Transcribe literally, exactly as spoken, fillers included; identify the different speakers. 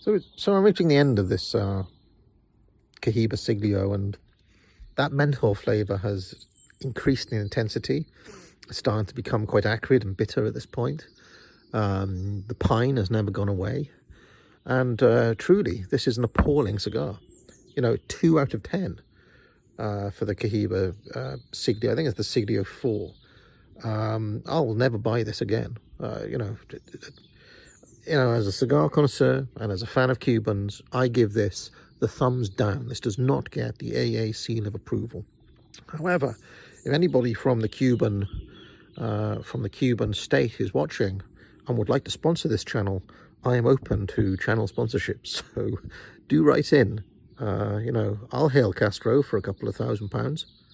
Speaker 1: So, so I'm reaching the end of this uh, Cohiba Siglio, and that menthol flavour has increased in intensity. It's starting to become quite acrid and bitter at this point. Um, the pine has never gone away. And uh, truly, this is an appalling cigar. You know, two out of ten uh, for the Cohiba uh, Siglio. I think it's the Siglio four. Um, I'll never buy this again. Uh, you know, you know, as a cigar connoisseur and as a fan of Cubans, I give this the thumbs down. This does not get the A A seal of approval. However, if anybody from the Cuban uh, from the Cuban state is watching and would like to sponsor this channel, I am open to channel sponsorships. So do write in. Uh, you know, I'll hail Castro for a couple of thousand pounds.